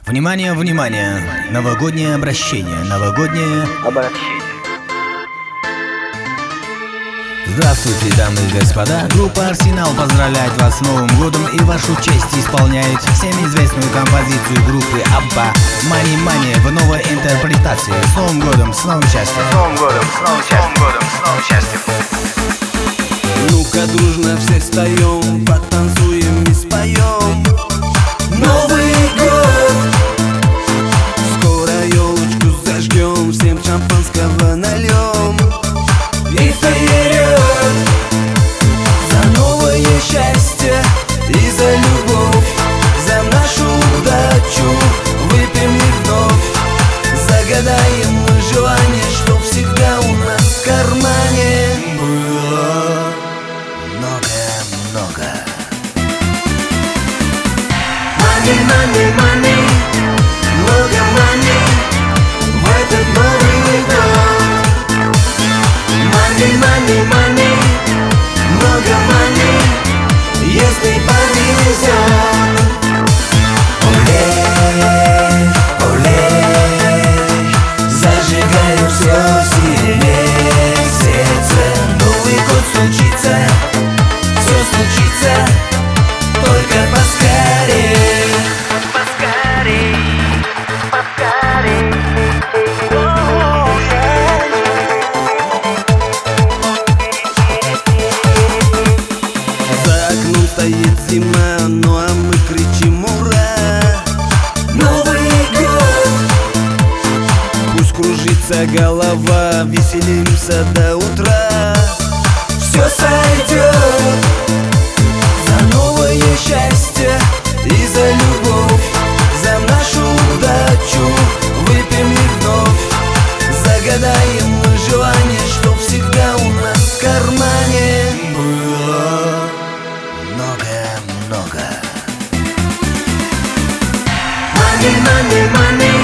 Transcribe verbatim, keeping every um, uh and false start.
Внимание, внимание! Новогоднее обращение, новогоднее Обращение. Здравствуйте, дамы и господа! Группа «Арсенал» поздравляет вас с Новым годом и вашу честь исполняет всем известную композицию группы Абба «Money Money» в новой интерпретации. С Новым годом, с новым счастьем! С Новым годом, с новым счастьем. С Новым годом, с новым счастьем. Ну-ка, дружно все встаем, потанцуем и споем. Новый год! Скоро елочку зажгем, всем шампанского нальем. И вперед! За новое счастье и за любовь, за нашу удачу выпьем и вновь. Загадаем мы желание, чтоб всегда у нас в кармане было много-много. Money, money, money, много money в этот Новый год. Money, money, money, много money, если повезет. Олей, олей, зажигаю все сильнее в сердце. Новый год случится, все случится, только поскорей. Поскорей, поскорей. За окном стоит зима, ну а мы кричим ура! Новый год! Пусть кружится голова, веселимся до утра. Все сойдет за новое счастье и за любовь, за нашу удачу выпьем и вновь. Загадаем мы желание, чтоб всегда у нас в кармане было много-много. Money, money, money.